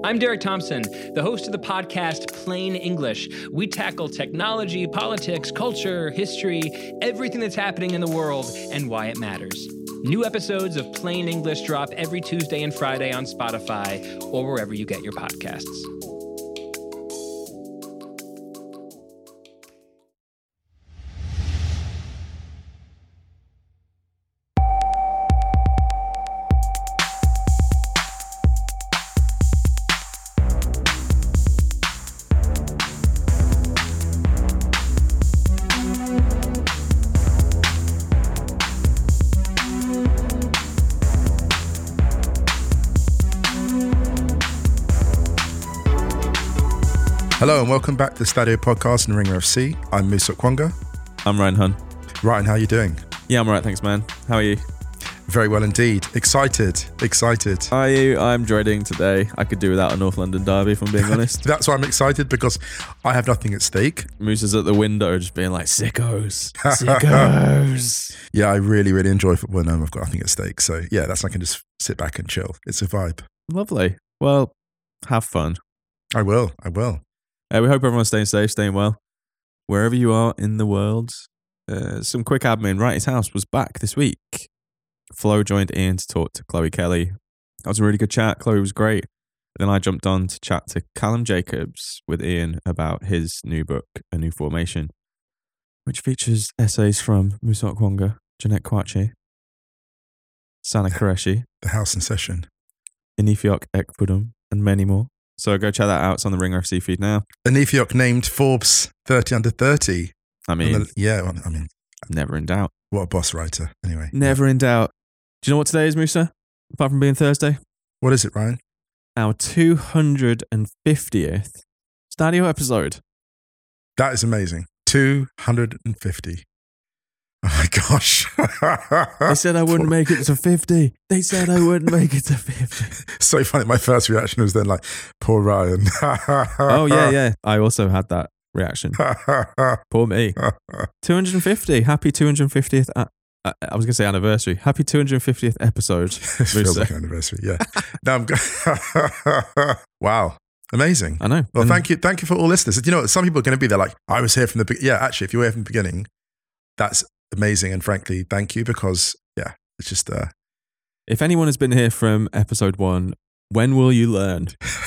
I'm Derek Thompson, the host of the podcast Plain English. We tackle technology, politics, culture, history, everything that's happening in the world and why it matters. New episodes of Plain English drop every Tuesday and Friday on Spotify or wherever you get your podcasts. Hello and welcome back to the Stadio Podcast and Ringer FC. I'm Musa Okwonga. I'm Ryan Hun. Ryan, how are you doing? Yeah, I'm alright, thanks, man. How are you? Very well indeed. Excited. Are you? I'm dreading today. I could do without a North London derby, if I'm being honest. That's why I'm excited, because I have nothing at stake. Musa's at the window just being like, sickos. Yeah, I really enjoy football and I've got nothing at stake. So yeah, that's I can just sit back and chill. It's a vibe. Lovely. Well, have fun. I will. We hope everyone's staying safe, staying well. Wherever you are in the world. Some quick admin. Wrighty's House was back this week. Flo joined Ian to talk to Chloe Kelly. That was a really good chat. Chloe was great. Then I jumped on to chat to Callum Jacobs with Ian about his new book, A New Formation, which features essays from Musa Okwonga, Jeanette Kwachi, Sana Qureshi, The House in Session, Enifiok Ekpudum, and many more. So go check that out. It's on the Ringer FC feed now. Enifiok named Forbes 30 under 30. Never in doubt. What a boss writer. Anyway. Never in doubt. Do you know what today is, Musa? Apart from being Thursday? What is it, Ryan? Our 250th Stadio episode. That is amazing. 250. Oh my gosh. They said I wouldn't make it to 50. So funny. My first reaction was then like, poor Ryan. Oh, yeah. I also had that reaction. Poor me. 250. Happy 250th. I was going to say anniversary. Happy 250th episode. It feels like an anniversary, yeah. No, wow. Amazing. I know. Well, thank you for all listeners. You know, some people are going to be there like, I was here from the beginning. Yeah, actually, if you were here from the beginning, that's amazing. And frankly, thank you, because, yeah, it's just... If anyone has been here from episode 1, when will you learn?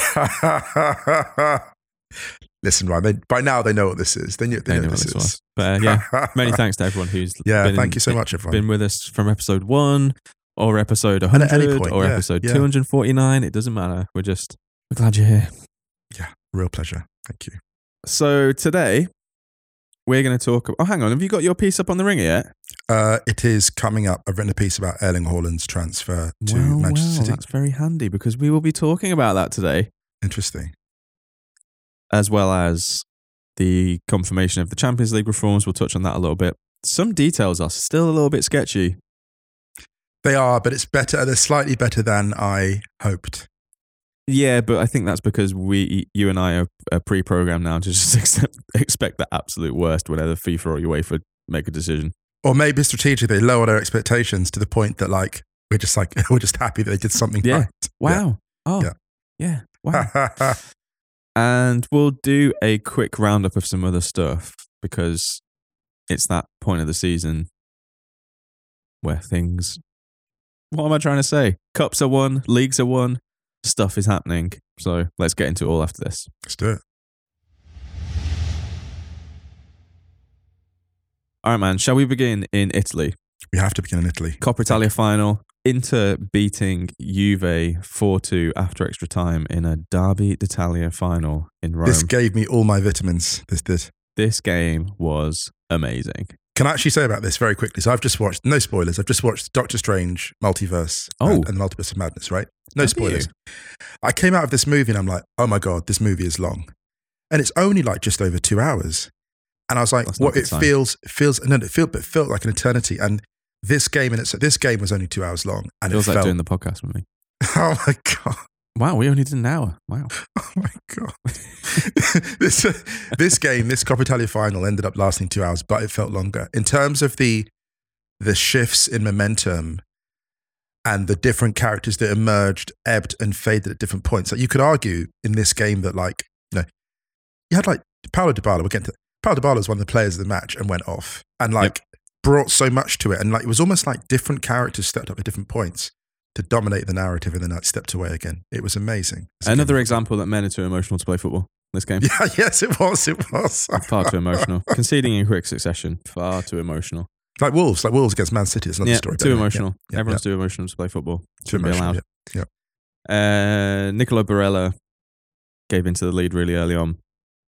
Listen, Ryan, by now they know what this is. They know what this is. But many thanks to everyone who's thank you so much, everyone. Been with us from episode 1 or episode 100 episode 249. It doesn't matter. We're glad you're here. Yeah, real pleasure. Thank you. So today we're going to talk... Oh, hang on. Have you got your piece up on the Ringer yet? It is coming up. I've written a piece about Erling Haaland's transfer to Manchester City. That's very handy, because we will be talking about that today. Interesting. As well as the confirmation of the Champions League reforms. We'll touch on that a little bit. Some details are still a little bit sketchy. They are, but it's better. They're slightly better than I hoped. Yeah, but I think that's because you and I are pre-programmed now to just expect the absolute worst whenever FIFA or UEFA make a decision. Or maybe strategically they lowered our expectations to the point that we're just happy that they did something right. Wow. Yeah. Oh, yeah. Wow. And we'll do a quick roundup of some other stuff, because it's that point of the season where things... What am I trying to say? Cups are won, leagues are won, stuff is happening. So let's get into it all after this. Let's do it. All right, man. Shall we begin in Italy? We have to begin in Italy. Coppa Italia final. Inter beating Juve 4-2 after extra time in a Derby d'Italia final in Rome. This gave me all my vitamins. This did. This game was amazing. Can I actually say about this very quickly? So I've just watched, no spoilers, I've just watched Doctor Strange Multiverse and the Multiverse of Madness, right? No spoilers. I came out of this movie and I'm like, oh my God, this movie is long. And it's only just over 2 hours. And I was like, it felt like an eternity. And this game was only 2 hours long. And it feels like doing the podcast with me. Oh my God. Wow, we only did an hour. Wow. Oh my God. This game, this Coppa Italia final ended up lasting 2 hours, but it felt longer. In terms of the shifts in momentum and the different characters that emerged, ebbed and faded at different points. Like you could argue in this game that you had like Paulo Dybala. We'll get into Paulo Dybala was one of the players of the match and went off and brought so much to it. And it was almost like different characters stepped up at different points to dominate the narrative and then stepped away again. It was amazing. Another example that men are too emotional to play football. This game. Yeah, yes, it was. Far too emotional. Conceding in quick succession. Far too emotional. Like Wolves against Man City. It's another story. Too emotional. Yeah, everyone's too emotional to play football. Too emotional. Yeah. Nicolo Barella gave into the lead really early on.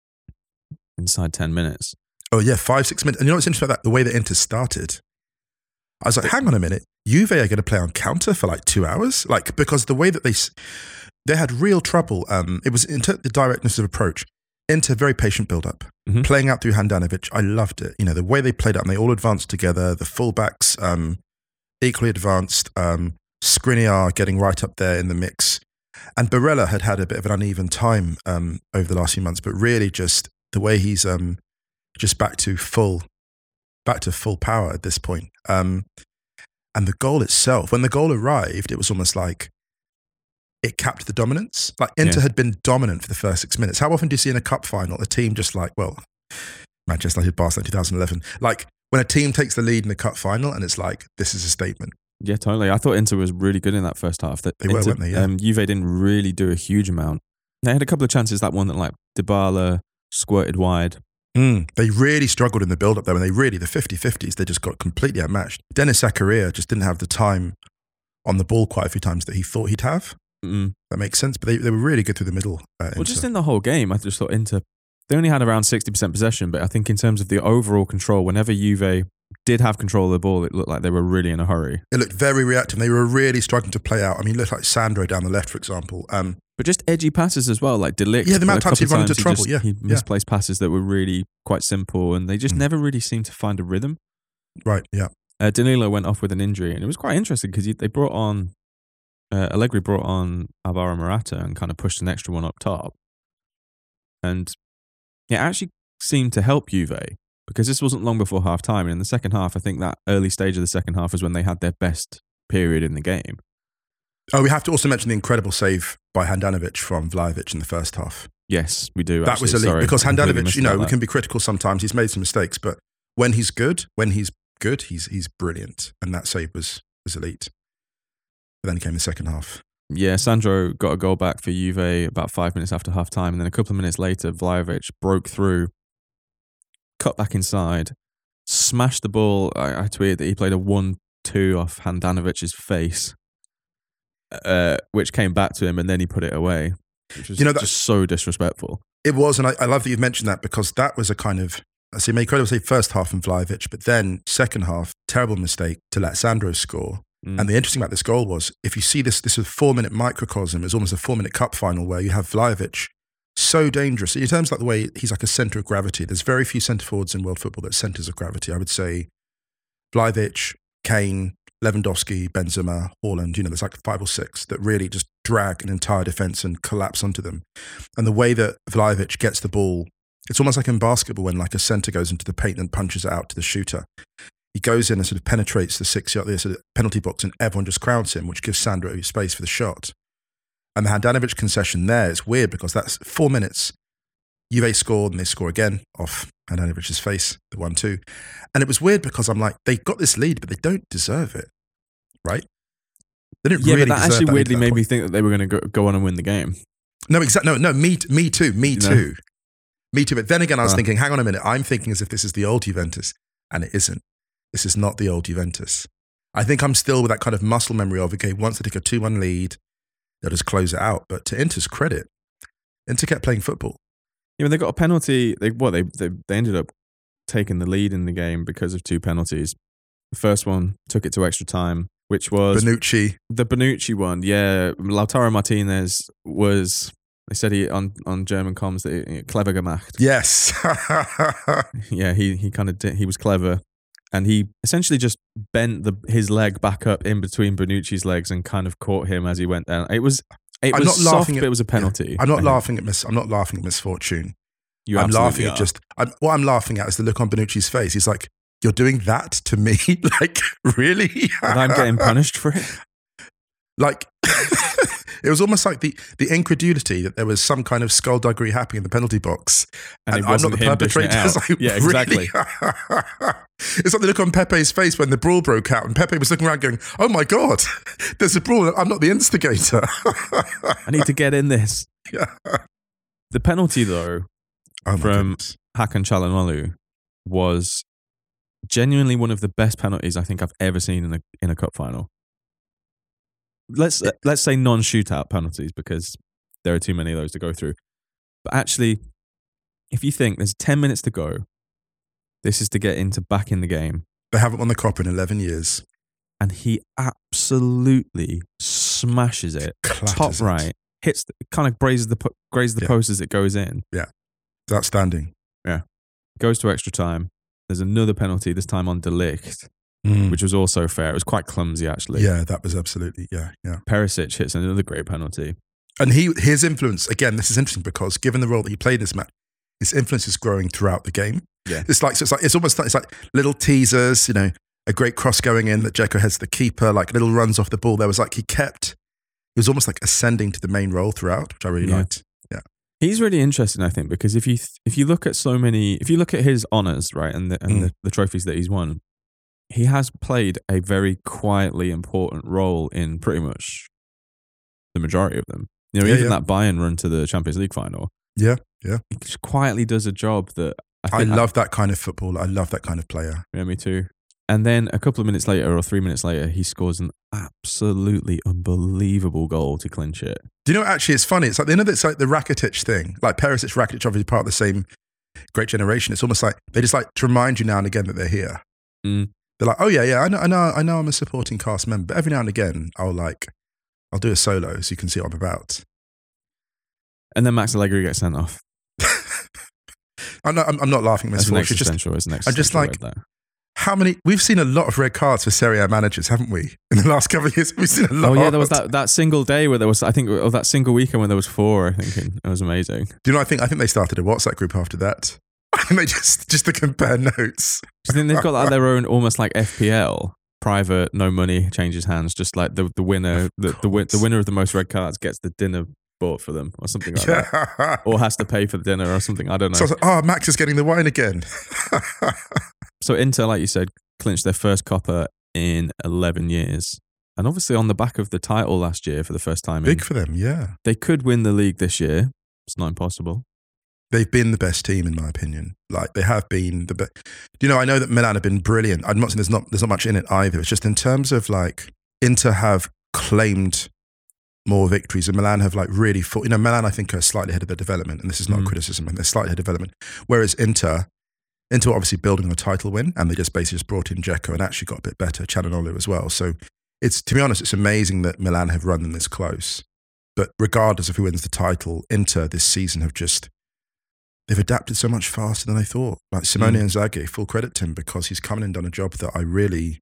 Inside 10 minutes. Oh yeah, 5-6 minutes. And you know what's interesting about that? The way that Inter started. I was like, hang on a minute. Juve are going to play on counter for 2 hours? Because the way that they had real trouble. It was the directness of approach. Inter, very patient build-up. Mm-hmm. Playing out through Handanovic, I loved it. The way they played out and they all advanced together. The fullbacks equally advanced. Skriniar getting right up there in the mix. And Barella had a bit of an uneven time over the last few months, but really just the way he's just back to full power at this point. And the goal itself, when the goal arrived, it was almost like it capped the dominance. Inter had been dominant for the first 6 minutes. How often do you see in a cup final a team just Manchester United, Barcelona 2011, when a team takes the lead in the cup final and it's this is a statement. Yeah, totally. I thought Inter was really good in that first half. Weren't they? Yeah. Juve didn't really do a huge amount. They had a couple of chances, that one that Dybala squirted wide. They really struggled in the build-up though, and the 50-50s, they just got completely outmatched. Dennis Zakaria just didn't have the time on the ball quite a few times that he thought he'd have. That makes sense, but they were really good through the middle. Well, just in the whole game, I just thought Inter, they only had around 60% possession, but I think in terms of the overall control, whenever Juve did have control of the ball, it looked like they were really in a hurry. It looked very reactive. They were really struggling to play out. I mean, it looked like Sandro down the left, for example. But just edgy passes as well, like De Ligt. Yeah, the amount of times he'd run into trouble. He misplaced passes that were really quite simple, and they just never really seemed to find a rhythm. Right, yeah. Danilo went off with an injury, and it was quite interesting because they brought on, Allegri brought on Alvaro Morata and kind of pushed an extra one up top. And it actually seemed to help Juve because this wasn't long before half time. And in the second half, I think that early stage of the second half was when they had their best period in the game. Oh, we have to also mention the incredible save by Handanovic from Vlahovic in the first half. Yes, we do. That was elite because Handanovic, we can be critical sometimes. He's made some mistakes, but when he's good, he's brilliant. And that save was elite. But then came the second half. Yeah, Sandro got a goal back for Juve about 5 minutes after half time. And then a couple of minutes later, Vlahovic broke through, cut back inside, smashed the ball. I tweeted that he played a 1-2 off Handanovic's face. Which came back to him and then he put it away, which was just so disrespectful. It was, and I love that you've mentioned that because that was a kind of, I see, incredible say first half from Vlahovic, but then second half, terrible mistake to let Sandro score. And the interesting about this goal was, if you see this is a 4-minute microcosm, it's almost a 4-minute cup final where you have Vlahovic so dangerous. In terms of the way he's like a centre of gravity, there's very few centre forwards in world football that centres of gravity. I would say Vlahovic, Kane, Lewandowski, Benzema, Haaland, there's 5 or 6 that really just drag an entire defence and collapse onto them. And the way that Vlahovic gets the ball, it's almost like in basketball when a centre goes into the paint and punches it out to the shooter. He goes in and sort of penetrates the 6-yard sort of penalty box and everyone just crowds him, which gives Sandro space for the shot. And the Handanovic concession there is weird because that's 4 minutes. Juve scored and they score again off Handanovic's face, the 1-2. And it was weird because I'm like, they got this lead, but they don't deserve it, right? They didn't really deserve it. Yeah, but that actually weirdly made me think that they were going to go on and win the game. No, exactly. No, me too. Me too. But then again, I was thinking, hang on a minute. I'm thinking as if this is the old Juventus, and it isn't. This is not the old Juventus. I think I'm still with that kind of muscle memory of, okay, once they take a 2-1 lead, they'll just close it out. But to Inter's credit, Inter kept playing football. Yeah, they got a penalty. They ended up taking the lead in the game because of 2 penalties. The first one took it to extra time, which was Bonucci. The Bonucci one, yeah. Lautaro Martinez was. They said he on German comms that he, clever gemacht. Yes. Yeah, he was clever, and he essentially just bent his leg back up in between Bonucci's legs and kind of caught him as he went down. It was soft, but it was a penalty. Yeah. I'm not laughing at misfortune. I'm laughing at what I'm laughing at is the look on Bonucci's face. He's like, "You're doing that to me? Like, really?" And I'm getting punished for it. Like, it was almost like the incredulity that there was some kind of skullduggery happening in the penalty box. And I'm not the perpetrator. Like, yeah, exactly. Really? It's like the look on Pepe's face when the brawl broke out, and Pepe was looking around going, oh my God, there's a brawl. I'm not the instigator. I need to get in this. Yeah. The penalty, though, from Hakan Çalhanoğlu was genuinely one of the best penalties I think I've ever seen in a cup final. Let's say non-shootout penalties, because there are too many of those to go through. But actually, if you think there's 10 minutes to go, this is to get into back in the game. They haven't won the Copa in 11 years. And he absolutely smashes it. Top right. Hits, kind of grazes the post as it goes in. Yeah. It's outstanding. Yeah. Goes to extra time. There's another penalty, this time on De Ligt, which was also fair. It was quite clumsy, actually. Yeah, that was absolutely, yeah. Perisic hits another great penalty. And his influence, again, this is interesting because given the role that he played in this match, his influence is growing throughout the game. Yeah. It's almost like little teasers, a great cross going in that Dzeko heads the keeper, like little runs off the ball. There was like, he was almost like ascending to the main role throughout, which I really liked. Yeah. He's really interesting, I think, because if you look at his honours, right, and the trophies that he's won, he has played a very quietly important role in pretty much the majority of them. Even that Bayern run to the Champions League final. Yeah. He just quietly does a job that I love that kind of football. I love that kind of player. Yeah, me too. And then a couple of minutes later, or 3 minutes later, he scores an absolutely unbelievable goal to clinch it. Do you know, actually, it's funny. It's like, it's like the Rakitic thing. Like Perisic, Rakitic, obviously part of the same great generation. It's almost like they just like to remind you now and again that they're here. Mm. They're like, oh yeah, I know I'm a supporting cast member, but every now and again, I'll do a solo so you can see what I'm about. And then Max Allegri gets sent off. I'm not laughing at misfortune. I'm just like, how many? We've seen a lot of red cards for Serie A managers, haven't we? In the last couple of years, we've seen a lot. Oh yeah, there was that single day where there was, I think, or that single weekend when there was 4. I think it was amazing. Do you know? I think they started a WhatsApp group after that. And they just to compare notes. I think they've got like their own almost like FPL, private, no money changes hands. Just like the winner, the winner of the most red cards gets the dinner bought for them or something like that, or has to pay for the dinner or something. I don't know. So I was like, Max is getting the wine again. So Inter, like you said, clinched their first Copa in 11 years. And obviously on the back of the title last year for the first time. Big for them, yeah. They could win the league this year. It's not impossible. They've been the best team in my opinion. Like they have been the best. I know that Milan have been brilliant. I'm not saying there's not much in it either. It's just in terms of like Inter have claimed more victories and Milan have like really fought. Milan I think are slightly ahead of their development, and this is not a criticism, and they're slightly ahead of development. Whereas Inter were obviously building on a title win, and they just basically brought in Dzeko and actually got a bit better, Çalhanoğlu as well. So to be honest, it's amazing that Milan have run them this close. But regardless of who wins the title, Inter this season they've adapted so much faster than I thought. Like Simone Inzaghi, full credit to him because he's come in and done a job that I really,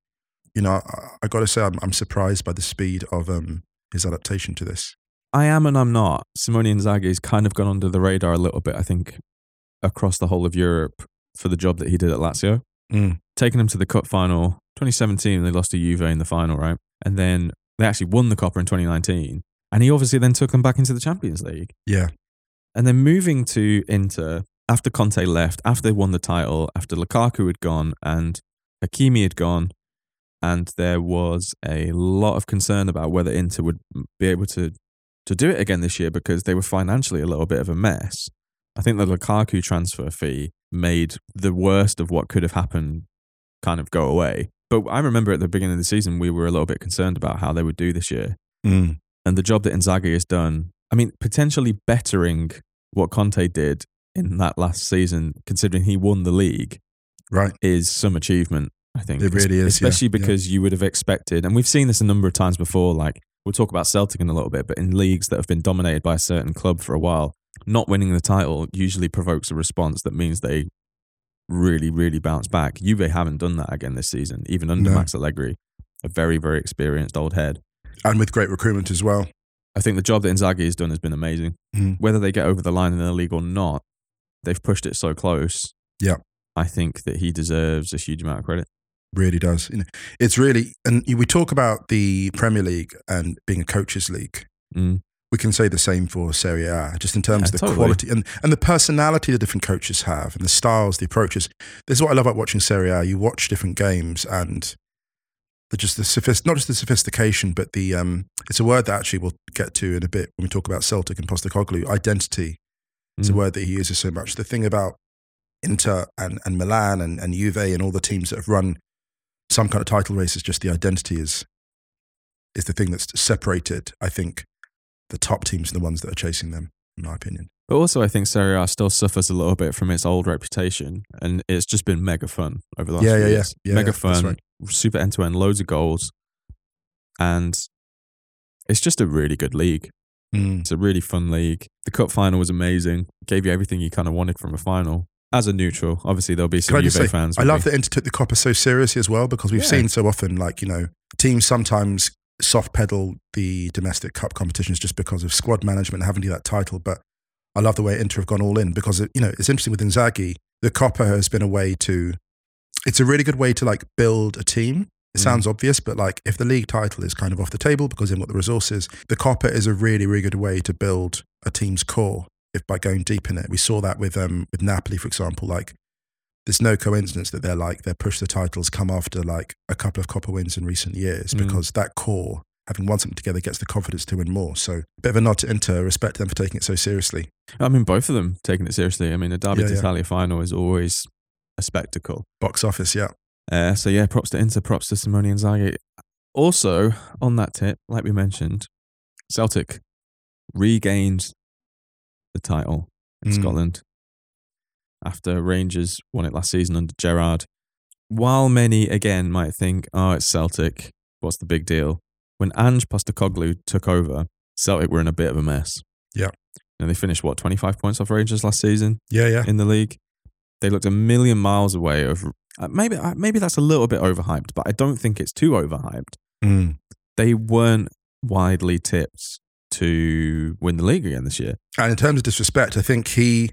I got to say I'm surprised by the speed of his adaptation to this. I am and I'm not. Simone Inzaghi's kind of gone under the radar a little bit, I think, across the whole of Europe for the job that he did at Lazio. Taking him to the cup final, 2017, they lost to Juve in the final, right? And then they actually won the Copa in 2019. And he obviously then took them back into the Champions League. Yeah. And then moving to Inter, after Conte left, after they won the title, after Lukaku had gone and Hakimi had gone, and there was a lot of concern about whether Inter would be able to do it again this year because they were financially a little bit of a mess. I think the Lukaku transfer fee made the worst of what could have happened kind of go away. But I remember at the beginning of the season, we were a little bit concerned about how they would do this year. And the job that Inzaghi has done, I mean, potentially bettering what Conte did in that last season, considering he won the league, right, is some achievement, I think. It really is. Especially because you would have expected, and we've seen this a number of times before, like we'll talk about Celtic in a little bit, but in leagues that have been dominated by a certain club for a while, not winning the title usually provokes a response that means they really, really bounce back. Juve haven't done that again this season, even under Max Allegri, a very, very experienced old head. And with great recruitment as well. I think the job that Inzaghi has done has been amazing. Whether they get over the line in the league or not, they've pushed it so close. Yeah. I think that he deserves a huge amount of credit. Really does. It's really, and we talk about the Premier League and being a coaches' league. We can say the same for Serie A, just in terms of the quality and the personality the different coaches have and the styles, the approaches. This is what I love about watching Serie A. You watch different games and not just the sophistication, but it's a word that actually we'll get to in a bit when we talk about Celtic and Postecoglou. Identity is a word that he uses so much. The thing about Inter and Milan and Juve and all the teams that have run some kind of title race is just the identity is the thing that's separated, I think, the top teams and the ones that are chasing them, in my opinion. But also I think Serie A still suffers a little bit from its old reputation, and it's just been mega fun over the last few years. Mega fun, right. Super end-to-end, loads of goals, and it's just a really good league. It's a really fun league. The cup final was amazing. Gave you everything you kind of wanted from a final. As a neutral, obviously there'll be some Juve fans. I love that Inter took the Coppa so seriously as well, because we've seen so often, teams sometimes soft pedal the domestic cup competitions just because of squad management and having to do that title. But I love the way Inter have gone all in, because it's interesting with Inzaghi. The Coppa has been a way to. It's a really good way to build a team. It sounds obvious, but if the league title is kind of off the table because they've got the resources, the Coppa is a really, really good way to build a team's core. If by going deep in it, we saw that with Napoli, for example. There's no coincidence that they're pushed the titles come after a couple of Coppa wins in recent years, because that core, having won something together, gets the confidence to win more. So a bit of a nod to Inter, respect them for taking it so seriously. I mean, both of them taking it seriously. I mean, a Derby d'Italia final is always a spectacle. Box office, yeah. Props to Inter, props to Simone Inzaghi. Also, on that tip, like we mentioned, Celtic regained the title in Scotland after Rangers won it last season under Gerrard. While many again might think, it's Celtic, what's the big deal? When Ange Postecoglou took over, Celtic were in a bit of a mess. Yeah. And they finished 25 points off Rangers last season? Yeah. In the league. They looked a million miles away of maybe that's a little bit overhyped, but I don't think it's too overhyped. They weren't widely tipped to win the league again this year. And in terms of disrespect, I think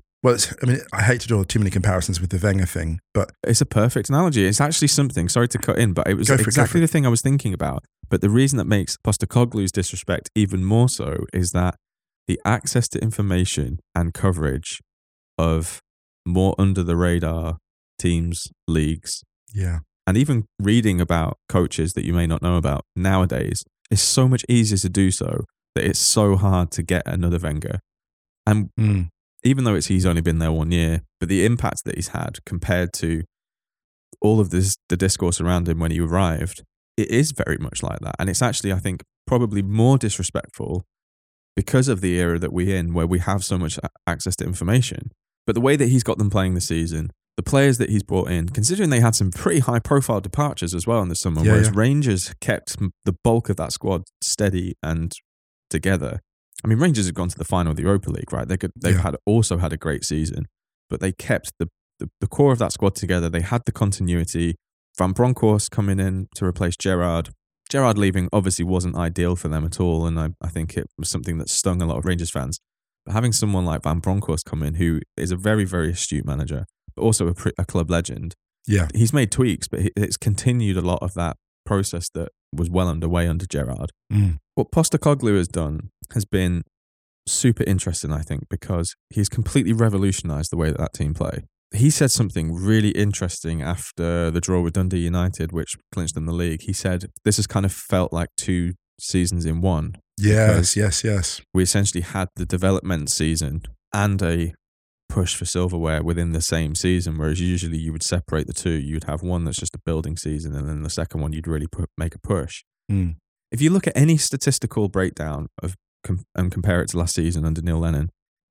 I hate to draw too many comparisons with the Wenger thing, but it's a perfect analogy. It's actually something, sorry to cut in, but it was exactly the thing I was thinking about. But the reason that makes Postecoglou's disrespect even more so is that the access to information and coverage of more under the radar teams, leagues, and even reading about coaches that you may not know about nowadays is so much easier to do so that it's so hard to get another Wenger. And even though he's only been there 1 year, but the impact that he's had compared to all of the discourse around him when he arrived, it is very much like that. And it's actually, I think, probably more disrespectful because of the era that we're in, where we have so much access to information. But the way that he's got them playing this season, the players that he's brought in, considering they had some pretty high-profile departures as well in the summer, whereas Rangers kept the bulk of that squad steady and together. I mean, Rangers have gone to the final of the Europa League, right? They've also had a great season, but they kept the core of that squad together. They had the continuity. Van Bronckhorst coming in to replace Gerrard. Gerrard leaving obviously wasn't ideal for them at all, and I think it was something that stung a lot of Rangers fans. But having someone like Van Bronckhorst come in, who is a very, very astute manager, but also a club legend, he's made tweaks, but it's continued a lot of that process that was well underway under Gerrard. What Postecoglou has done has been super interesting, I think, because he's completely revolutionised the way that team play. He said something really interesting after the draw with Dundee United, which clinched them the league. He said, this has kind of felt like 2 seasons in one. Yes. We essentially had the development season and a push for silverware within the same season, whereas usually you would separate the two. You'd have one that's just a building season, and then the second one you'd really make a push. If you look at any statistical breakdown of and compare it to last season under Neil Lennon,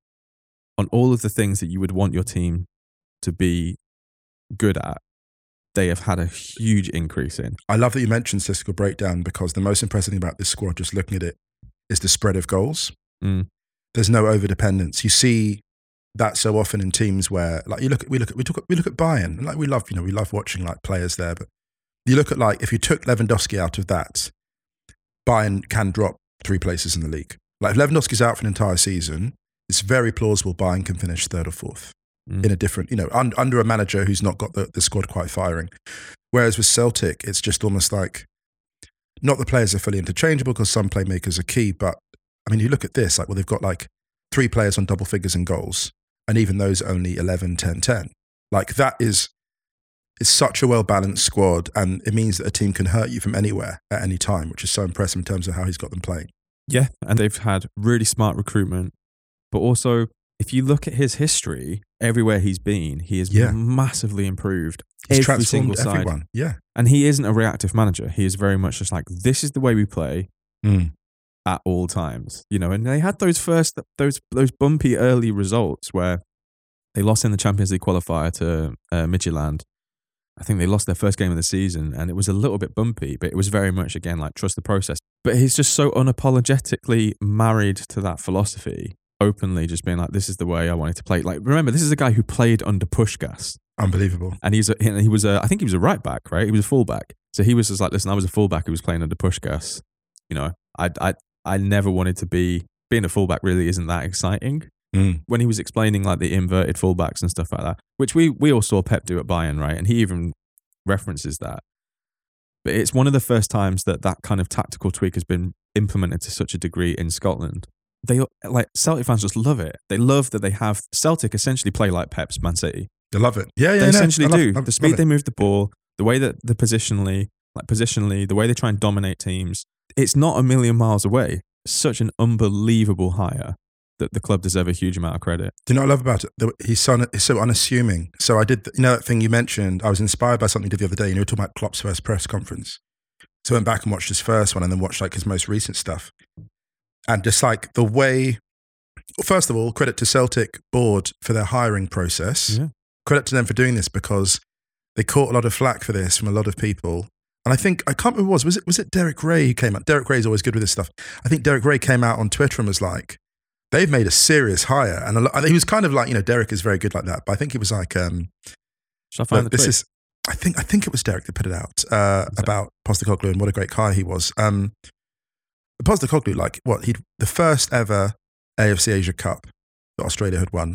on all of the things that you would want your team to be good at, they have had a huge increase in. I love that you mentioned statistical breakdown, because the most impressive thing about this squad, just looking at it, is the spread of goals. There's no over-dependence. You see that so often in teams where, we look at Bayern, and we love watching players there, but you look at if you took Lewandowski out of that, Bayern can drop 3 places in the league. If Lewandowski's out for an entire season, it's very plausible Bayern can finish 3rd or 4th in a different, under a manager who's not got the squad quite firing. Whereas with Celtic, it's just almost like, not the players are fully interchangeable because some playmakers are key, but I mean, you look at this, like, well, they've got like 3 players on double figures in goals, and even those only 11, 10, 10. Like, that is such a well-balanced squad, and it means that a team can hurt you from anywhere at any time, which is so impressive in terms of how he's got them playing. Yeah, and they've had really smart recruitment, but also, if you look at his history, everywhere he's been, he has massively improved. He's transformed everyone. Yeah. And he isn't a reactive manager. He is very much just like, this is the way we play at all times. You know, and they had those bumpy early results where they lost in the Champions League qualifier to Midtjylland. I think they lost their first game of the season, and it was a little bit bumpy, but it was very much, again, like, trust the process. But he's just so unapologetically married to that philosophy, openly just being like, this is the way I wanted to play. Like, remember, this is a guy who played under Puskás. Unbelievable. And I think he was a right back, right? He was a fullback. So he was just like, listen, I was a fullback who was playing under Puskás. You know, I never wanted to being a fullback really isn't that exciting. When he was explaining like the inverted fullbacks and stuff like that, which we all saw Pep do at Bayern, right? And he even references that. But it's one of the first times that kind of tactical tweak has been implemented to such a degree in Scotland. They, like, Celtic fans just love it. They love that they have Celtic essentially play like Pep's Man City. They love it. Yeah, They essentially do. The speed they move the ball, the way that positionally, the way they try and dominate teams, it's not a million miles away. It's such an unbelievable hire that the club deserve a huge amount of credit. Do you know what I love about it? He's so unassuming. So I did, that thing you mentioned, I was inspired by something you did the other day. You were talking about Klopp's first press conference. So I went back and watched his first one and then watched like his most recent stuff. And just like the way, first of all, credit to Celtic board for their hiring process. Yeah. Credit to them for doing this because they caught a lot of flack for this from a lot of people. And I think, I can't remember was it Derek Ray who came out? Derek Ray's always good with this stuff. I think Derek Ray came out on Twitter and was like, they've made a serious hire. And he was kind of like, Derek is very good like that. But I think he was like, shall I find the tweet? I think it was Derek that put it out about Postecoglou and what a great guy he was. Postecoglou, like the first ever AFC Asia Cup that Australia had won.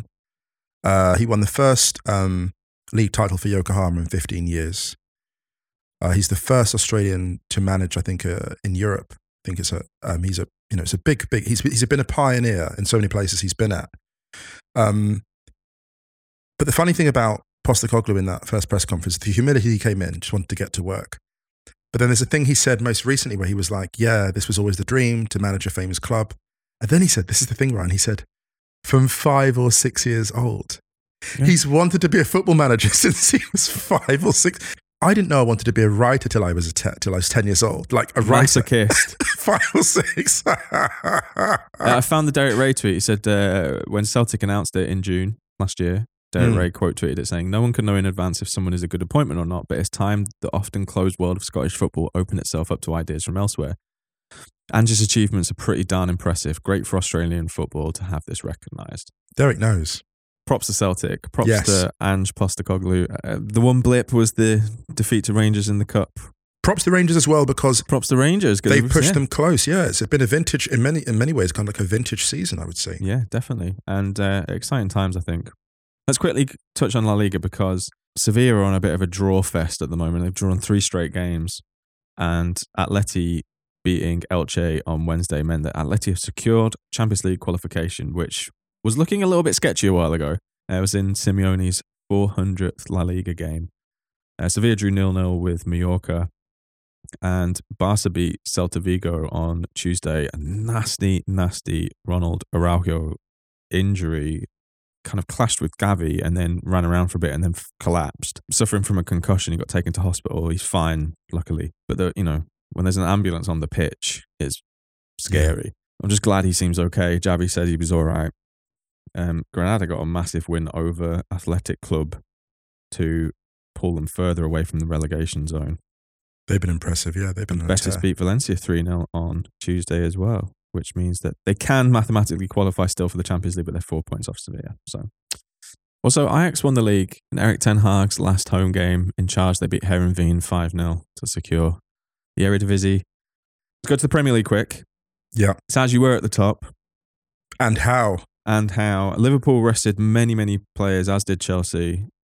He won the first league title for Yokohama in 15 years. He's the first Australian to manage, I think, in Europe. I think it's it's a big. He's been a pioneer in so many places he's been at. But the funny thing about Postecoglou in that first press conference, the humility he came in, just wanted to get to work. But then there's a thing he said most recently where he was like, yeah, this was always the dream to manage a famous club. And then he said, this is the thing, Ryan, he said, from 5 or 6 years old. Yeah. He's wanted to be a football manager since he was 5 or 6. I didn't know I wanted to be a writer till I was 10 years old. Like a writer. Masochist. 5 or 6. I found the Derek Ray tweet. He said when Celtic announced it in June last year, Derek Ray quote tweeted it saying, no one can know in advance if someone is a good appointment or not, but it's time the often closed world of Scottish football opened itself up to ideas from elsewhere. Ange's achievements are pretty darn impressive. Great for Australian football to have this recognised. Derek knows. Props to Celtic. Props to Ange Postecoglou. The one blip was the defeat to Rangers in the Cup. Props to Rangers as well because props to Rangers. They pushed them close. Yeah, it's been a vintage in many ways, kind of like a vintage season, I would say. Yeah, definitely, and exciting times, I think. Let's quickly touch on La Liga because Sevilla are on a bit of a draw fest at the moment. They've drawn 3 straight games, and Atleti beating Elche on Wednesday meant that Atleti have secured Champions League qualification, which was looking a little bit sketchy a while ago. It was in Simeone's 400th La Liga game. Sevilla drew 0-0 with Mallorca, and Barca beat Celta Vigo on Tuesday. A nasty Ronald Araujo injury kind of clashed with Gavi and then ran around for a bit and then collapsed. Suffering from a concussion, he got taken to hospital. He's fine, luckily. But when there's an ambulance on the pitch, it's scary. Yeah. I'm just glad he seems okay. Javi said he was all right. Granada got a massive win over Athletic Club to pull them further away from the relegation zone. They've been impressive, yeah. They've been Betis beat Valencia 3-0 on Tuesday as well, which means that they can mathematically qualify still for the Champions League, but they're 4 points off Sevilla. So, also, Ajax won the league in Erik ten Hag's last home game in charge. They beat Heerenveen 5-0 to secure the Eredivisie. Let's go to the Premier League quick. Yeah. It's as you were at the top. And how? Liverpool rested many players, as did Chelsea.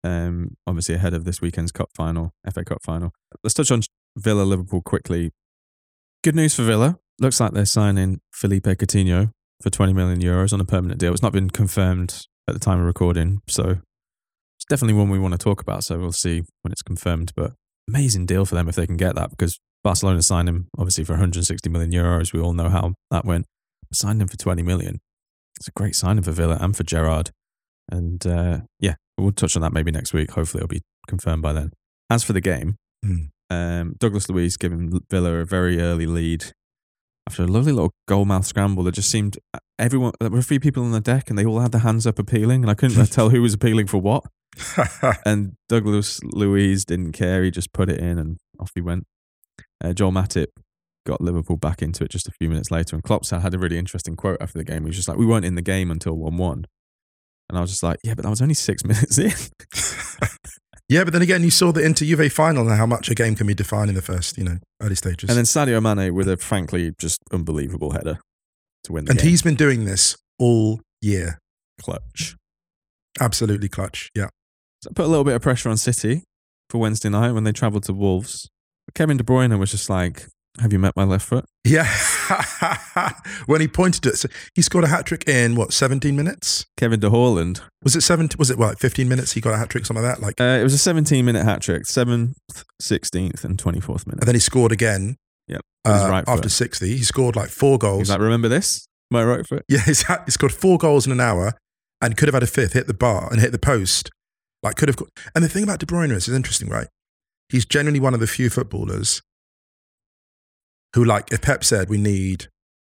obviously ahead of this weekend's FA Cup final. Let's touch on Villa-Liverpool quickly. Good news for Villa. Looks like they're signing Felipe Coutinho for 20 million euros on a permanent deal. It's not been confirmed at the time of recording, so it's definitely one we want to talk about, so we'll see when it's confirmed. But amazing deal for them if they can get that, because Barcelona signed him obviously for 160 million euros. We all know how that went. Signed him for 20 million. It's a great signing for Villa and for Gerrard. And we'll touch on that maybe next week. Hopefully it'll be confirmed by then. As for the game, Douglas Luiz giving Villa a very early lead after a lovely little goalmouth scramble that just seemed there were a few people on the deck and they all had their hands up appealing, and I couldn't tell who was appealing for what. And Douglas Luiz didn't care. He just put it in and off he went. Joel Matip got Liverpool back into it just a few minutes later, and Klopp had a really interesting quote after the game. He was just like, we weren't in the game until 1-1. And I was just like, yeah, but that was only 6 minutes in. Yeah, but then again, you saw the Inter-Juve final and how much a game can be defined in the first, early stages. And then Sadio Mane with a frankly just unbelievable header to win the game. And he's been doing this all year. Clutch. Absolutely clutch, yeah. So I put a little bit of pressure on City for Wednesday night when they travelled to Wolves. But Kevin De Bruyne was just like, have you met my left foot? Yeah. When he pointed at it, he scored a hat-trick in, 17 minutes? Kevin De Haaland. Was it 15 minutes he got a hat-trick, something like that? It was a 17-minute hat-trick, 7th, 16th and 24th minute. And then he scored again. Yep. After 60. He scored 4 goals. He's like, remember this? My right foot? Yeah, he scored 4 goals in an hour and could have had a 5th, hit the bar and hit the post. And the thing about De Bruyne is interesting, right? He's genuinely one of the few footballers who, if Pep said, we need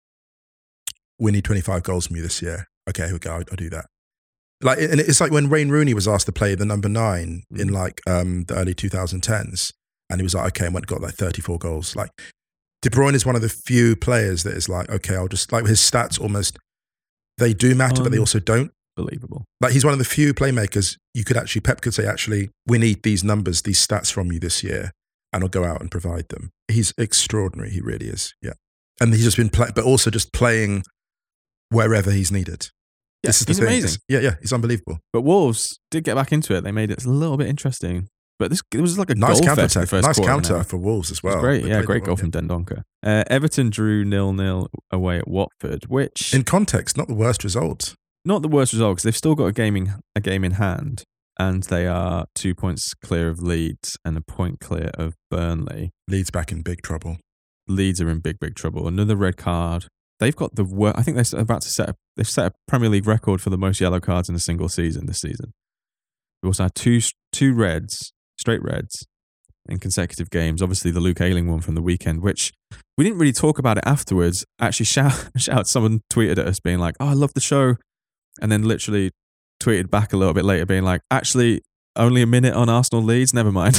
25 goals from you this year. Okay, here we go, I'll do that. And it's like when Wayne Rooney was asked to play the number 9 in the early 2010s, and he was like, okay, and went and got 34 goals. De Bruyne is one of the few players that is okay, I'll just, his stats almost, they do matter, but they also don't. Believable. He's one of the few playmakers Pep could say, actually, we need these numbers, these stats from you this year, and I'll go out and provide them. He's extraordinary. He really is. Yeah. And he's just been but also just playing wherever he's needed. Yeah, he's amazing. Yeah. He's unbelievable. But Wolves did get back into it. They made it a little bit interesting. But it was like a nice goal counter fest. Nice counter for Wolves as well. Great. Yeah, great goal from Dendoncker. Everton drew 0-0 away at Watford, which... In context, not the worst result. Not the worst result, because they've still got a game in hand. And they are 2 points clear of Leeds and a point clear of Burnley. Leeds back in big trouble. Leeds are in big, big trouble. Another red card. They've got the worst. I think they're about to they've set a Premier League record for the most yellow cards in a single season this season. We also had two straight reds in consecutive games. Obviously the Luke Ayling one from the weekend, which we didn't really talk about it afterwards. Actually, someone tweeted at us being like, oh, I love the show. And then literally tweeted back a little bit later being like, actually, only a minute on Arsenal Leeds, never mind.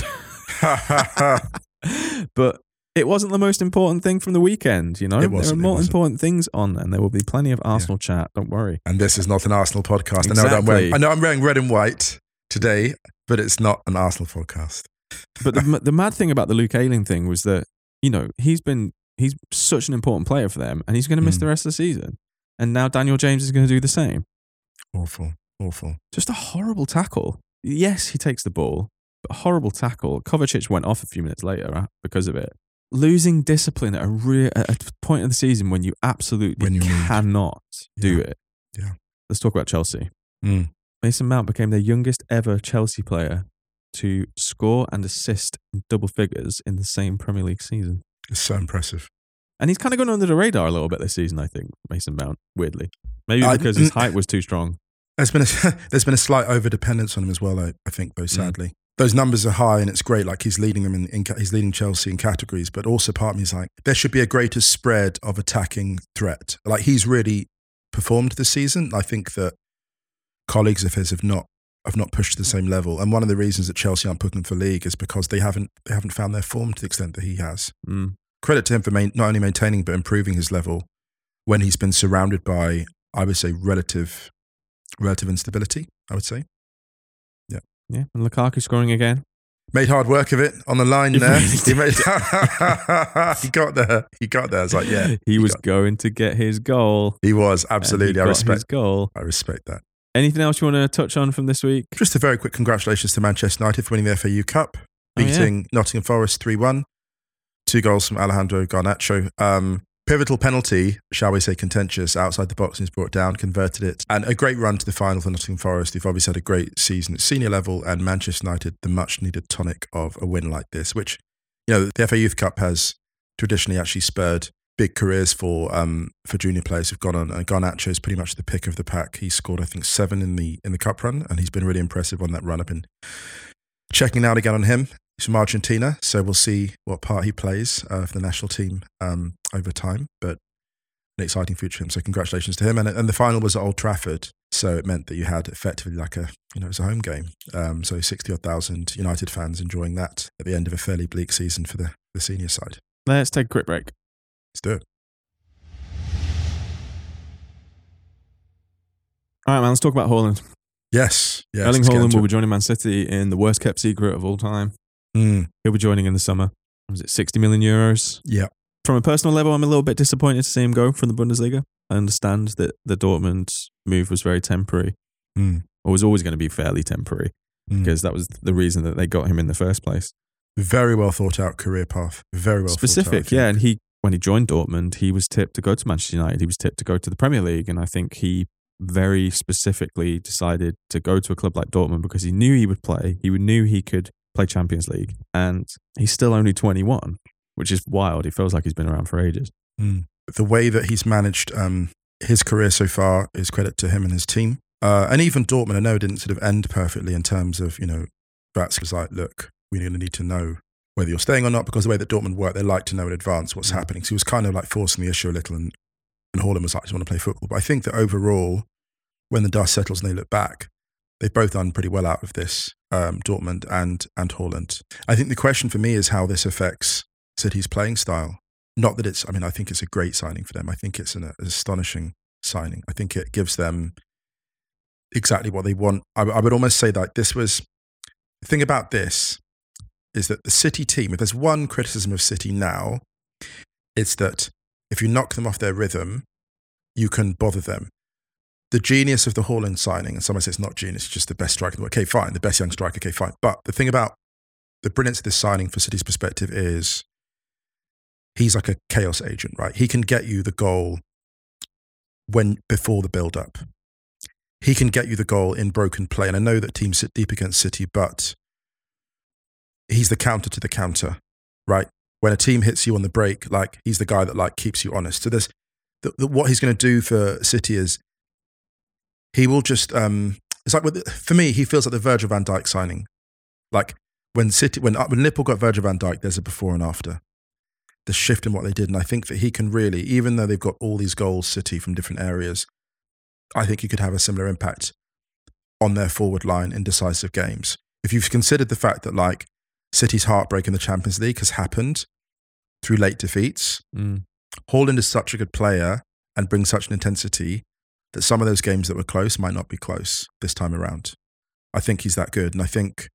But it wasn't the most important thing from the weekend, There are more important things on, and there will be plenty of Arsenal chat, don't worry. And this is not an Arsenal podcast. Exactly. I know I'm wearing red and white today, but it's not an Arsenal podcast. But the mad thing about the Luke Ayling thing was that, he's such an important player for them, and he's going to miss the rest of the season. And now Daniel James is going to do the same. Awful. Just a horrible tackle. Yes, he takes the ball, but a horrible tackle. Kovacic went off a few minutes later because of it. Losing discipline at a point of the season when you absolutely cannot do it. Yeah. Let's talk about Chelsea. Mason Mount became the youngest ever Chelsea player to score and assist in double figures in the same Premier League season. It's so impressive. And he's kind of gone under the radar a little bit this season, I think, Mason Mount, weirdly. Maybe because his height was too strong. There's been a slight over-dependence on him as well, I think, though, sadly. Those numbers are high and it's great. He's leading them he's leading Chelsea in categories, but also part of me is there should be a greater spread of attacking threat. He's really performed this season. I think that colleagues of his have not pushed to the same level. And one of the reasons that Chelsea aren't putting him for league is because they haven't found their form to the extent that he has. Credit to him for not only maintaining but improving his level when he's been surrounded by, I would say, relative instability, I would say. Yeah, and Lukaku scoring again. Made hard work of it on the line there. He got there. I was like, yeah. He was going to get his goal. He was, absolutely. I respect his goal. I respect that. Anything else you want to touch on from this week? Just a very quick congratulations to Manchester United for winning the FAU Cup, beating Nottingham Forest 3-1. 2 goals from Alejandro Garnacho. Pivotal penalty, shall we say contentious, outside the box, and he's brought down, converted it. And a great run to the final for Nottingham Forest. They've obviously had a great season at senior level, and Manchester United, the much needed tonic of a win like this, which, the FA Youth Cup has traditionally actually spurred big careers for junior players who've gone on. And Garnacho is pretty much the pick of the pack. He scored, I think, 7 in the cup run, and he's been really impressive on that run. I've been checking out again on him. He's from Argentina, so we'll see what part he plays for the national team over time, but an exciting future for him. So congratulations to him. And the final was at Old Trafford, so it meant that you had effectively like it was a home game. So 60-odd thousand United fans enjoying that at the end of a fairly bleak season for the senior side. Let's take a quick break. Let's do it. All right, man, let's talk about Haaland. Yes. Erling Haaland will be joining Man City in the worst kept secret of all time. He'll be joining in the summer. Was it 60 million euros? Yeah. From a personal level, I'm a little bit disappointed to see him go from the Bundesliga. I understand that the Dortmund move was very temporary, or was always going to be fairly temporary, because that was the reason that they got him in the first place. Very well thought out career path. Very well specific, thought out, and when he joined Dortmund, he was tipped to go to Manchester United. He was tipped to go to the Premier League, and I think he very specifically decided to go to a club like Dortmund because he knew he would play. He knew he could play Champions League, and he's still only 21, which is wild. It feels like he's been around for ages. The way that he's managed his career so far is credit to him and his team. And even Dortmund, I know, didn't sort of end perfectly in terms of, Vats was like, look, we're going to need to know whether you're staying or not, because the way that Dortmund work, they like to know in advance what's happening. So he was kind of like forcing the issue a little, and Haaland was like, I just want to play football. But I think that overall, when the dust settles and they look back, they've both done pretty well out of this, Dortmund and Haaland. I think the question for me is how this affects City's playing style. Not that I think it's a great signing for them. I think it's an astonishing signing. I think it gives them exactly what they want. I would almost say that the thing about this is that the City team, if there's one criticism of City now, it's that if you knock them off their rhythm, you can bother them. The genius of the Haaland signing, and someone says it's not genius, it's just the best striker in the world. Okay, fine, the best young striker, okay, fine. But the thing about the brilliance of this signing for City's perspective is he's like a chaos agent, right? He can get you the goal before the build-up. He can get you the goal in broken play. And I know that teams sit deep against City, but he's the counter to the counter, right? When a team hits you on the break, like he's the guy that keeps you honest. So there's what he's going to do for City is he will just, it's like, for me, he feels like the Virgil van Dijk signing. Like when Liverpool got Virgil van Dijk, there's a before and after. The shift in what they did. And I think that he can really, even though they've got all these goals, City, from different areas, I think he could have a similar impact on their forward line in decisive games. If you've considered the fact that City's heartbreak in the Champions League has happened through late defeats, Haaland is such a good player and brings such an intensity that some of those games that were close might not be close this time around. I think he's that good. And I think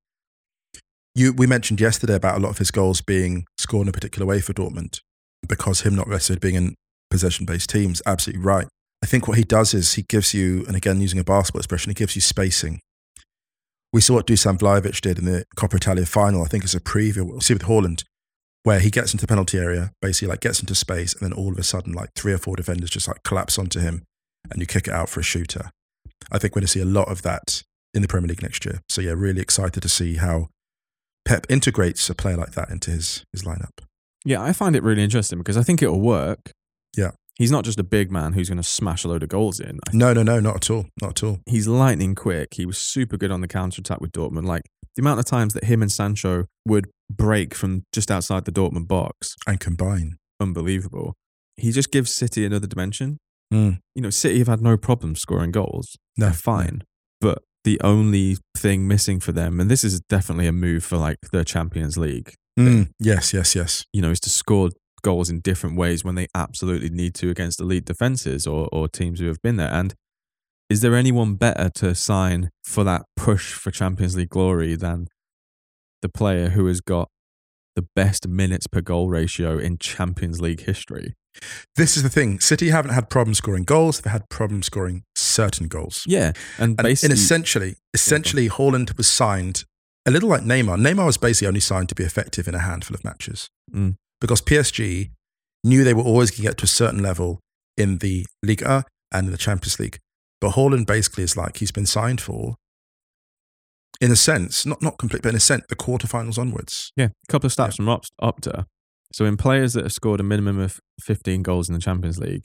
we mentioned yesterday about a lot of his goals being scored in a particular way for Dortmund because him not necessarily being in possession-based teams. Absolutely right. I think what he does is he gives you, and again, using a basketball expression, he gives you spacing. We saw what Dusan Vlahovic did in the Coppa Italia final. I think it's a preview. We'll see with Haaland, where he gets into the penalty area, basically gets into space, and then all of a sudden 3 or 4 defenders just collapse onto him and you kick it out for a shooter. I think we're going to see a lot of that in the Premier League next year. So yeah, really excited to see how Pep integrates a player like that into his lineup. Yeah, I find it really interesting because I think it'll work. Yeah. He's not just a big man who's going to smash a load of goals in. No, not at all. Not at all. He's lightning quick. He was super good on the counter-attack with Dortmund. The amount of times that him and Sancho would break from just outside the Dortmund box. And combine. Unbelievable. He just gives City another dimension. City have had no problem scoring goals. No, they're fine. But the only thing missing for them, and this is definitely a move for the Champions League. Yes. Is to score goals in different ways when they absolutely need to against elite defenses or teams who have been there. And is there anyone better to sign for that push for Champions League glory than the player who has got the best minutes per goal ratio in Champions League history? This is the thing. City haven't had problems scoring goals. They've had problems scoring certain goals. Yeah, and basically, essentially, Haaland was signed a little like Neymar. Neymar was basically only signed to be effective in a handful of matches because PSG knew they were always going to get to a certain level in the Liga and in the Champions League. But Haaland basically is like he's been signed for, in a sense, not complete, but in a sense, the quarterfinals onwards. Yeah, a couple of stats from Opta. So in players that have scored a minimum of 15 goals in the Champions League,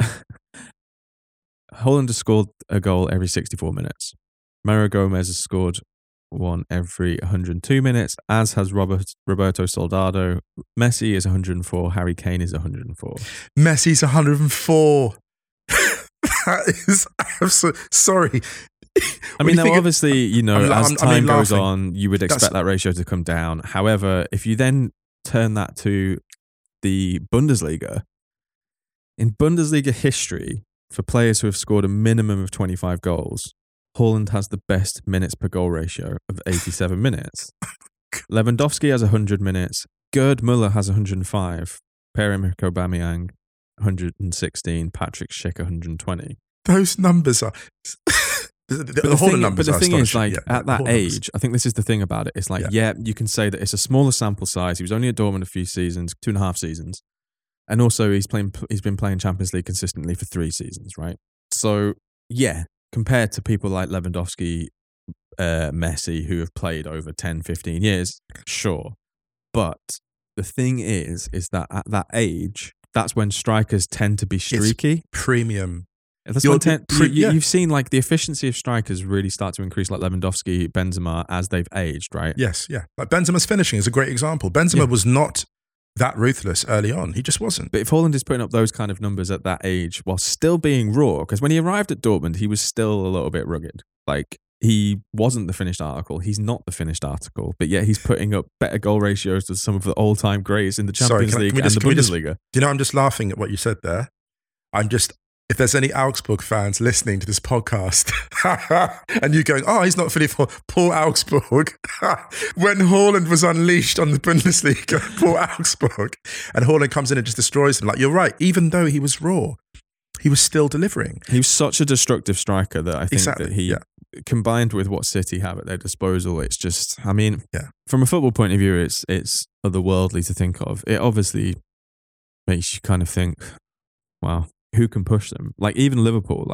Haaland has scored a goal every 64 minutes. Mario Gomez has scored one every 102 minutes, as has Roberto Soldado. Messi is 104. Harry Kane is 104. Messi's 104. That is absolutely... Sorry. I mean, now obviously, as time goes on, you would expect that ratio to come down. However, if you then turn that to the Bundesliga, in Bundesliga history, for players who have scored a minimum of 25 goals, Haaland has the best minutes per goal ratio of 87 minutes. Lewandowski has 100 minutes. Gerd Müller has 105. Pierre-Emerick Aubameyang, 116. Patrick Schick, 120. Those numbers are... the thing is, like, at that age, I think this is the thing about it. It's like, you can say that it's a smaller sample size. He was only at Dortmund a few seasons, 2.5 seasons. And also he's been playing Champions League consistently for 3 seasons, right? So, yeah, compared to people like Lewandowski, Messi, who have played over 10, 15 years, sure. But the thing is that at that age, that's when strikers tend to be streaky. It's premium. You've seen like the efficiency of strikers really start to increase, like Lewandowski, Benzema, as they've aged, right? Yes, yeah. Like Benzema's finishing is a great example. Benzema was not that ruthless early on. He just wasn't. But if Haaland is putting up those kind of numbers at that age while still being raw, because when he arrived at Dortmund, he was still a little bit rugged. Like, he wasn't the finished article. He's not the finished article, but yet he's putting up better goal ratios than some of the all-time greats in the Champions League and the Bundesliga. Do you know, I'm just laughing at what you said there. If there's any Augsburg fans listening to this podcast and you going, he's not Philly for poor Augsburg. When Haaland was unleashed on the Bundesliga, poor Augsburg, and Haaland comes in and just destroys them. Like, you're right. Even though he was raw, he was still delivering. He was such a destructive striker that I think that he, combined with what City have at their disposal, it's just, I mean, from a football point of view, it's otherworldly to think of. It obviously makes you kind of think, wow, who can push them? Like even Liverpool,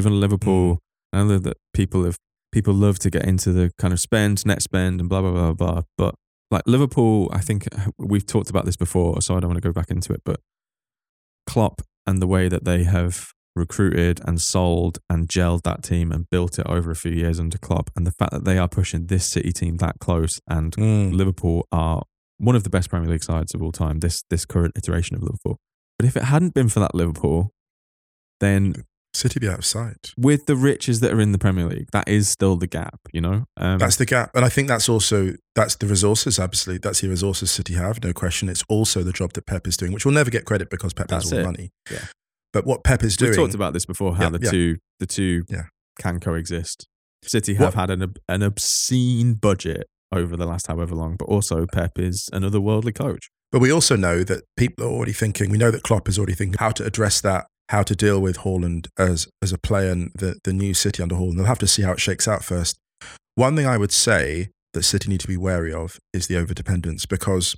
I know that people love to get into the kind of net spend and blah, blah, blah, blah. But like Liverpool, I think we've talked about this before, so I don't want to go back into it, but Klopp and the way that they have recruited and sold and gelled that team and built it over a few years under Klopp, and the fact that they are pushing this City team that close, and Liverpool are one of the best Premier League sides of all time, this current iteration of Liverpool. But if it hadn't been for that Liverpool, then City be out of sight. With the riches that are in the Premier League, that is still the gap, That's the gap. And I think that's the resources, absolutely. That's the resources City have, no question. It's also the job that Pep is doing, which will never get credit because Pep has all the money. Yeah. But what Pep is doing... We talked about this before, how the two can coexist. City have had an obscene budget over the last however long, but also Pep is an otherworldly coach. But we also know that people are already thinking, we know that Klopp is already thinking how to address that, how to deal with Haaland as a player and the new City under Haaland. They'll have to see how it shakes out first. One thing I would say that City need to be wary of is the overdependence, because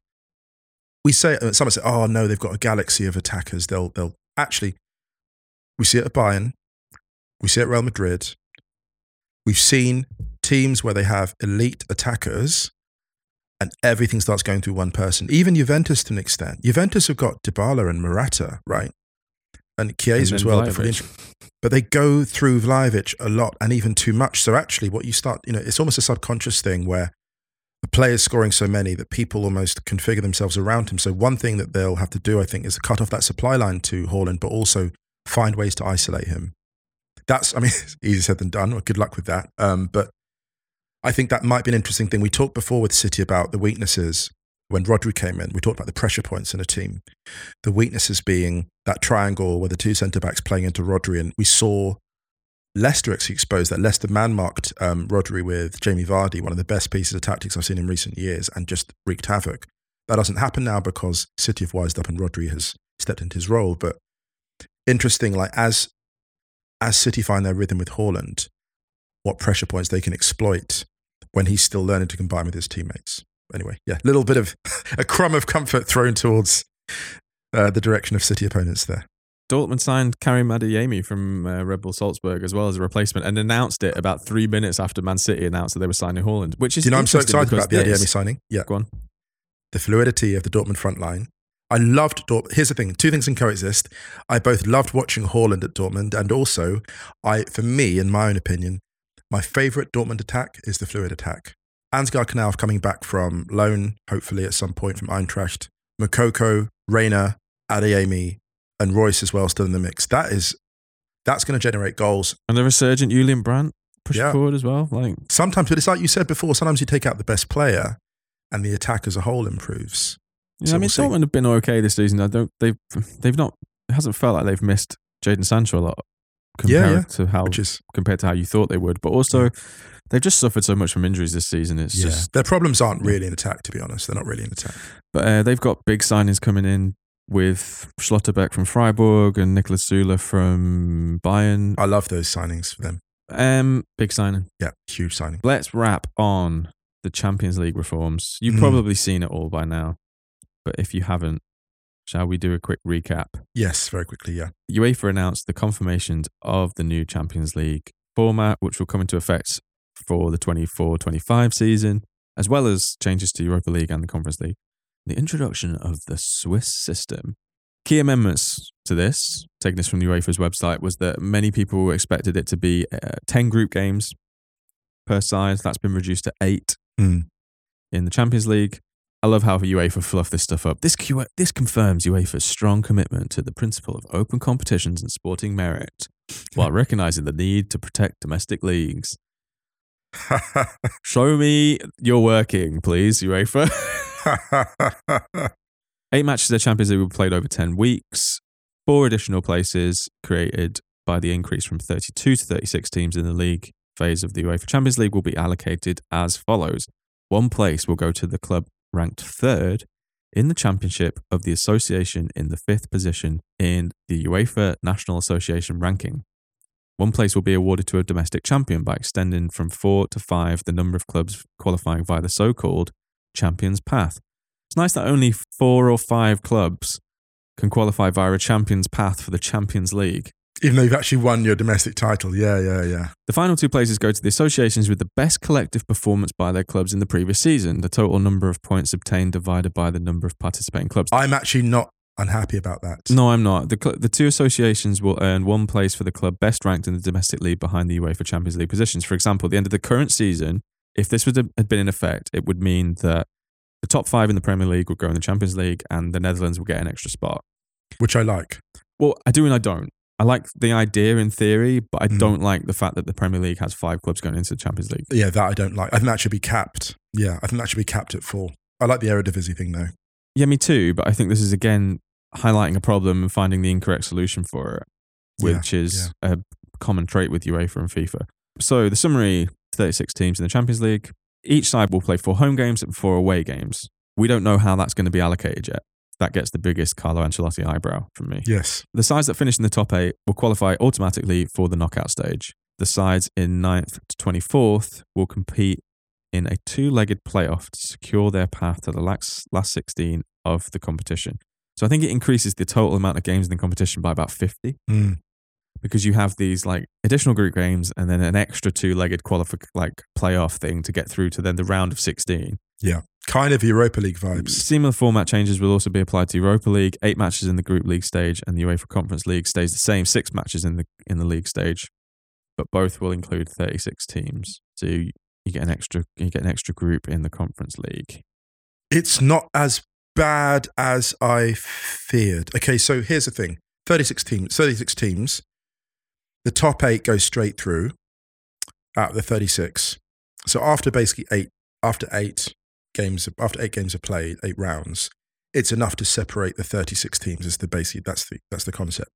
someone say, oh no, they've got a galaxy of attackers. They'll actually, we see it at Bayern, we see it at Real Madrid. We've seen teams where they have elite attackers and everything starts going through one person. Even Juventus to an extent. Juventus have got Dybala and Morata, right? And Chiesa as well. But they go through Vlahovic a lot and even too much. So actually what you start, it's almost a subconscious thing where the player's scoring so many that people almost configure themselves around him. So one thing that they'll have to do, I think, is cut off that supply line to Haaland, but also find ways to isolate him. It's easier said than done. Well, good luck with that. But I think that might be an interesting thing. We talked before with City about the weaknesses. When Rodri came in, we talked about the pressure points in a team. The weaknesses being that triangle where the two centre-backs playing into Rodri. And we saw Leicester actually expose that. Leicester man-marked Rodri with Jamie Vardy, one of the best pieces of tactics I've seen in recent years, and just wreaked havoc. That doesn't happen now because City have wised up and Rodri has stepped into his role. But interesting, like as as City find their rhythm with Haaland, what pressure points they can exploit when he's still learning to combine with his teammates. Anyway, yeah, little bit of a crumb of comfort thrown towards the direction of City opponents there. Dortmund signed Karim Adeyemi from Red Bull Salzburg as well as a replacement and announced it about 3 minutes after Man City announced that they were signing Haaland, which is I'm so excited about the Adeyemi signing. Yeah. Go on. The fluidity of the Dortmund front line. I loved Dortmund. Here's the thing. Two things can coexist. I both loved watching Haaland at Dortmund and also, for me, in my own opinion, my favourite Dortmund attack is the fluid attack. Ansgar Knauf coming back from loan, hopefully at some point from Eintracht. Moukoko, Reina, Adeyemi, and Royce as well still in the mix. That's going to generate goals. And the resurgent Julian Brandt pushing forward as well. Sometimes, but it's like you said before, sometimes you take out the best player and the attack as a whole improves. Yeah, so Dortmund have been okay this season. They've not, it hasn't felt like they've missed Jadon Sancho a lot compared to how you thought they would. But also, they've just suffered so much from injuries this season. It's just their problems aren't really in attack, to be honest. They're not really in attack. But they've got big signings coming in with Schlotterbeck from Freiburg and Niklas Süle from Bayern. I love those signings for them. Big signing. Yeah, huge signing. Let's wrap on the Champions League reforms. You've probably seen it all by now, but if you haven't, shall we do a quick recap? Yes, very quickly, yeah. UEFA announced the confirmations of the new Champions League format, which will come into effect for the 24-25 season, as well as changes to Europa League and the Conference League. The introduction of the Swiss system. Key amendments to this, taking this from the UEFA's website, was that many people expected it to be 10 group games per side. That's been reduced to 8 in the Champions League. I love how UEFA fluff this stuff up. This confirms UEFA's strong commitment to the principle of open competitions and sporting merit, while recognising the need to protect domestic leagues. Show me you're working, please, UEFA. 8 matches of the Champions League will be played over 10 weeks. 4 additional places created by the increase from 32 to 36 teams in the league phase of the UEFA Champions League will be allocated as follows. 1 place will go to the club ranked 3rd in the championship of the association in the 5th position in the UEFA National Association ranking. 1 place will be awarded to a domestic champion by extending from 4 to 5 the number of clubs qualifying via the so-called Champions Path. It's nice that only 4 or 5 clubs can qualify via a Champions Path for the Champions League. Even though you've actually won your domestic title. Yeah. The final 2 places go to the associations with the best collective performance by their clubs in the previous season. The total number of points obtained divided by the number of participating clubs. I'm actually not unhappy about that. No, I'm not. The 2 associations will earn 1 place for the club best ranked in the domestic league behind the UEFA Champions League positions. For example, at the end of the current season, if this had been in effect, it would mean that the top 5 in the Premier League would go in the Champions League and the Netherlands will get an extra spot. Which I like. Well, I do and I don't. I like the idea in theory, but I don't like the fact that the Premier League has 5 clubs going into the Champions League. Yeah, that I don't like. I think that should be capped. Yeah, I think that should be capped at 4. I like the Eredivisie thing though. Yeah, me too. But I think this is again highlighting a problem and finding the incorrect solution for it, which is a common trait with UEFA and FIFA. So the summary, 36 teams in the Champions League. Each side will play 4 home games and 4 away games. We don't know how that's going to be allocated yet. That gets the biggest Carlo Ancelotti eyebrow from me. Yes. The sides that finish in the top 8 will qualify automatically for the knockout stage. The sides in 9th to 24th will compete in a 2-legged playoff to secure their path to the last 16 of the competition. So I think it increases the total amount of games in the competition by about 50. Because you have these additional group games and then an extra 2-legged playoff thing to get through to then the round of 16. Yeah. Kind of Europa League vibes. Similar format changes will also be applied to Europa League. 8 matches in the Group League stage and the UEFA Conference League stays the same. 6 matches in the league stage, but both will include 36 teams. So you get an extra group in the Conference League. It's not as bad as I feared. Okay, so here's the thing: 36 teams. The top 8 go straight through out of the 36. So after basically 8 games are played, 8 rounds, it's enough to separate the 36 teams. That's the concept.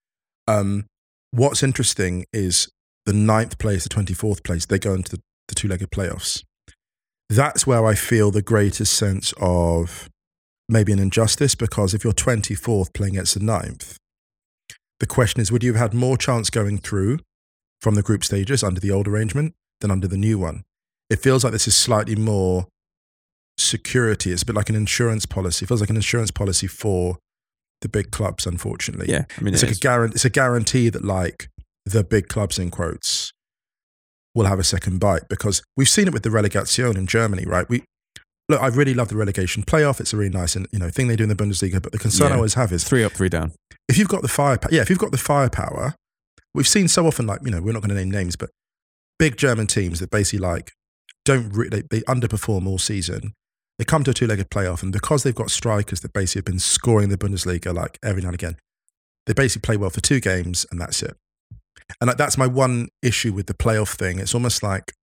What's interesting is the 9th place, the 24th place, they go into the 2-legged playoffs. That's where I feel the greatest sense of maybe an injustice, because if you're 24th playing against the 9th, The question is, would you have had more chance going through from the group stages under the old arrangement than under the new one? It feels like this is slightly more security. It's a bit like an insurance policy. It feels like an insurance policy for the big clubs, unfortunately. Yeah, I mean, it's a guarantee that like the big clubs in quotes will have a second bite, because we've seen it with the Relegation in Germany, right? Look, I really love the relegation playoff. It's a really nice thing they do in the Bundesliga. But the concern I always have is 3 up, 3 down. If you've got the firepower, if you've got the firepower, we've seen so often, like, we're not going to name names, but big German teams that basically like they underperform all season. They come to a 2-legged playoff, and because they've got strikers that basically have been scoring the Bundesliga like every now and again, they basically play well for 2 games and that's it. And that's my one issue with the playoff thing. It's almost like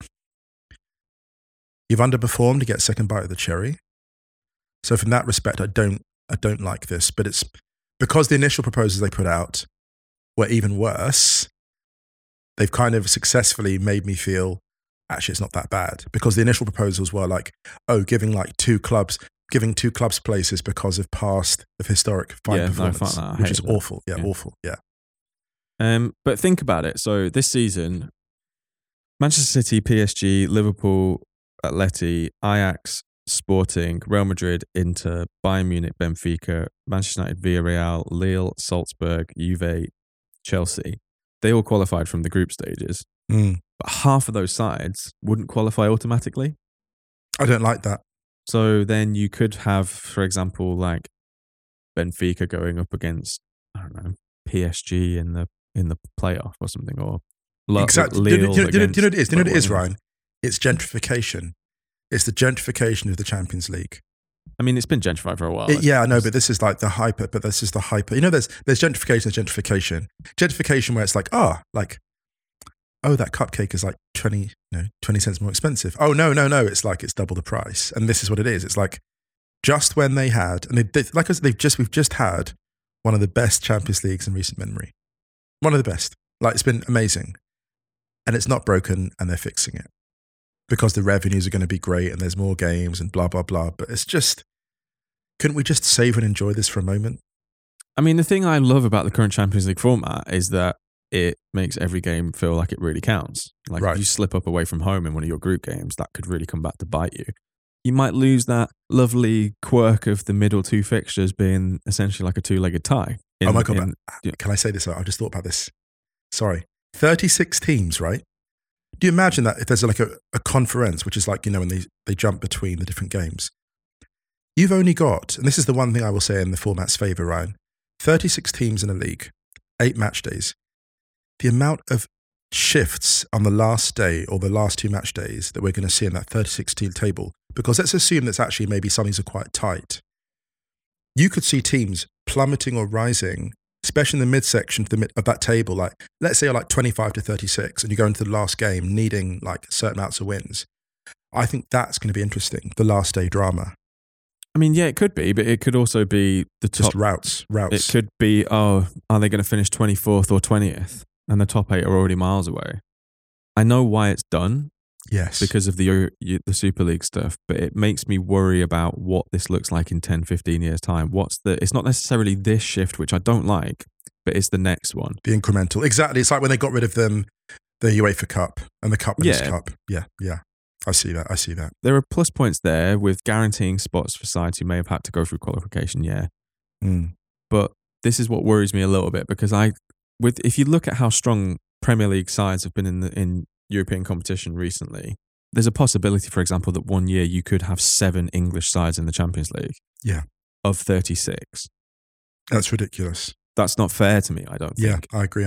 you've underperformed to get second bite of the cherry. So from that respect, I don't like this. But it's because the initial proposals they put out were even worse. They've kind of successfully made me feel actually it's not that bad, because the initial proposals were like, giving 2 clubs places because of historic fine performance, which is awful. Yeah, awful. Yeah. But think about it. So this season, Manchester City, PSG, Liverpool, Atleti, Ajax, Sporting, Real Madrid, Inter, Bayern Munich, Benfica, Manchester United, Villarreal, Lille, Salzburg, Juve, Chelsea, they all qualified from the group stages. But half of those sides wouldn't qualify automatically. I don't like that. So then you could have, for example, like Benfica going up against, I don't know, PSG in the playoff or something, or exactly. Do you know what it is? Do you know what it is, Ryan? It's gentrification. It's the gentrification of the Champions League. I mean, it's been gentrified for a while. I know, but this is like the hyper. But this is the hyper. There's gentrification and gentrification. Gentrification where it's like, that cupcake is like 20 cents more expensive. Oh, no. It's like, it's double the price. And this is what it is. It's like, just when they had, and we've just had one of the best Champions Leagues in recent memory. One of the best. Like, it's been amazing. And it's not broken, and they're fixing it because the revenues are going to be great and there's more games and blah, blah, blah. But it's just, couldn't we just savor and enjoy this for a moment? I mean, the thing I love about the current Champions League format is that it makes every game feel like it really counts. Like, if you slip up away from home in one of your group games, that could really come back to bite you. You might lose that lovely quirk of the middle 2 fixtures being essentially like a 2-legged tie. Oh my God, can I say this? I just thought about this. Sorry. 36 teams, right? Do you imagine that if there's like a conference, which is like, when they jump between the different games, you've only got, and this is the one thing I will say in the format's favor, Ryan, 36 teams in a league, 8 match days. The amount of shifts on the last day or the last 2 match days that we're going to see in that 36 team table, because let's assume that's actually maybe some of these are quite tight. You could see teams plummeting or rising, especially in the midsection of that table. Like, let's say you're like 25 to 36 and you go into the last game needing like certain amounts of wins. I think that's going to be interesting, the last day drama. I mean, yeah, it could be, but it could also be the top. Just routes. It could be, are they going to finish 24th or 20th? And the top 8 are already miles away. I know why it's done. Yes. Because of the Super League stuff, but it makes me worry about what this looks like in 10, 15 years' time. It's not necessarily this shift, which I don't like, but it's the next one. The incremental. Exactly. It's like when they got rid of the UEFA Cup and the Cup Winners' Cup. Yeah. I see that. There are plus points there with guaranteeing spots for sides who may have had to go through qualification, But this is what worries me a little bit, because if you look at how strong Premier League sides have been in European competition recently, there's a possibility, for example, that one year you could have 7 English sides in the Champions League. Yeah. Of 36. That's ridiculous. That's not fair to me, I don't think. Yeah, I agree.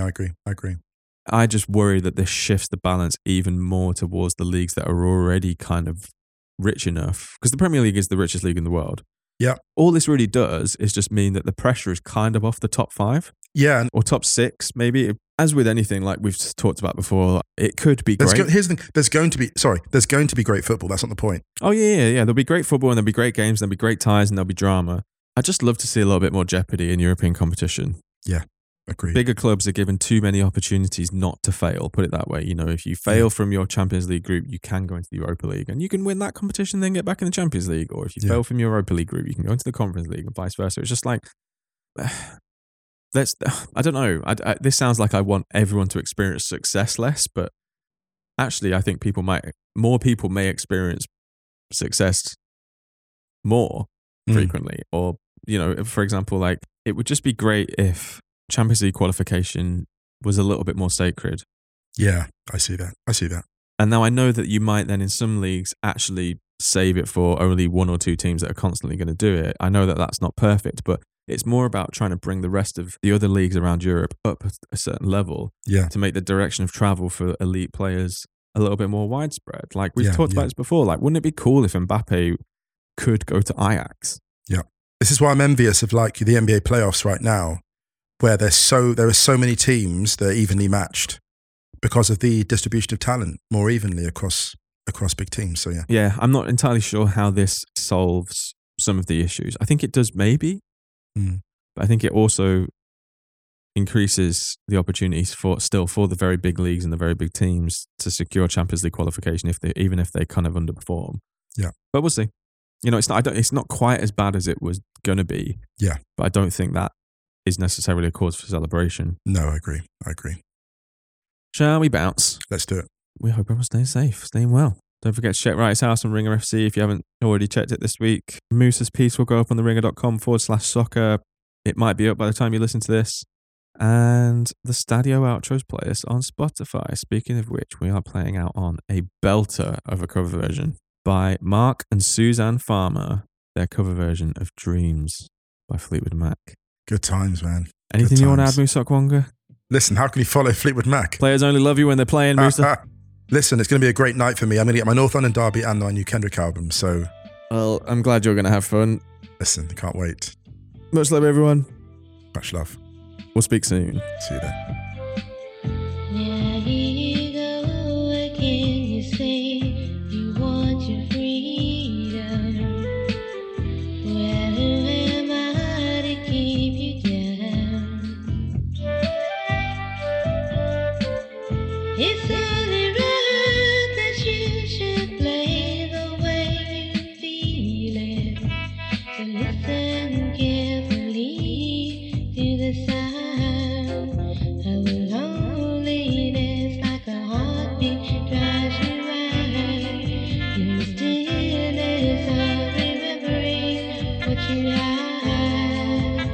I just worry that this shifts the balance even more towards the leagues that are already kind of rich enough, because the Premier League is the richest league in the world. Yeah. All this really does is just mean that the pressure is kind of off the top 5. Yeah. Or top 6, maybe. As with anything, like we've talked about before, it could be great. Here's the thing. There's going to be great football. That's not the point. Oh, yeah. There'll be great football and there'll be great games, and there'll be great ties and there'll be drama. I'd just love to see a little bit more jeopardy in European competition. Yeah, agreed. Bigger clubs are given too many opportunities not to fail, put it that way. If you fail from your Champions League group, you can go into the Europa League and you can win that competition, then get back in the Champions League. Or if you fail from your Europa League group, you can go into the Conference League and vice versa. It's just like, I don't know. This sounds like I want everyone to experience success less, but actually, I think more people may experience success more frequently. Or, for example, like it would just be great if Champions League qualification was a little bit more sacred. Yeah, I see that. And now I know that you might then in some leagues actually save it for only one or two teams that are constantly going to do it. I know that that's not perfect, but it's more about trying to bring the rest of the other leagues around Europe up a certain level to make the direction of travel for elite players a little bit more widespread. Like we've talked about this before. Like, wouldn't it be cool if Mbappe could go to Ajax? Yeah. This is why I'm envious of like the NBA playoffs right now, where there are so many teams that are evenly matched because of the distribution of talent more evenly across big teams. So yeah. Yeah, I'm not entirely sure how this solves some of the issues. I think it does maybe. But I think it also increases the opportunities for the very big leagues and the very big teams to secure Champions League qualification even if they kind of underperform. Yeah, but we'll see. It's not quite as bad as it was going to be. Yeah, but I don't think that is necessarily a cause for celebration. No, I agree. Shall we bounce? Let's do it. We hope everyone's staying safe, staying well. Don't forget to check Wright's House on Ringer FC if you haven't already checked it this week. Moose's piece will go up on the ringer.com/soccer. It might be up by the time you listen to this. And the Stadio Outros playlist on Spotify. Speaking of which, we are playing out on a belter of a cover version by Mark and Suzanne Farmer. Their cover version of Dreams by Fleetwood Mac. Good times, man. Anything you want to add, Moose Okwonga? Listen, how can you follow Fleetwood Mac? Players only love you when they're playing, Moose. Listen, it's going to be a great night for me. I'm going to get my North London derby and my new Kendrick album, so... Well, I'm glad you're going to have fun. Listen, I can't wait. Much love, everyone. Much love. We'll speak soon. See you then. Now here you go again, you say you want your freedom. Well, who am I to keep you down? It's only right that you should play the way you feel it. So listen carefully to the sound of loneliness, like a heartbeat drives you right. In the stillness of remembering what you had,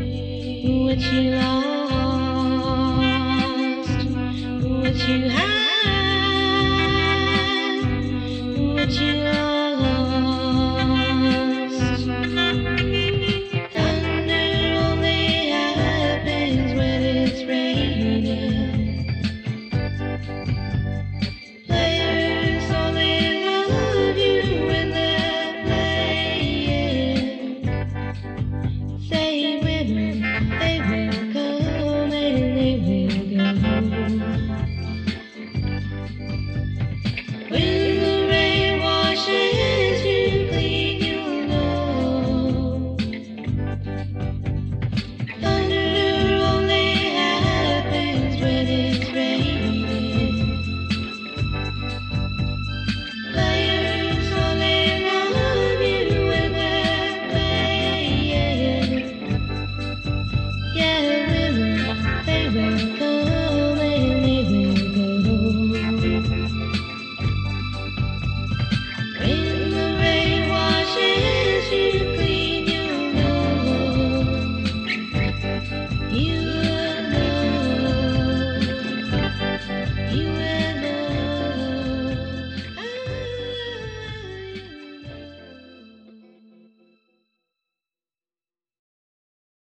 what you lost, what you had.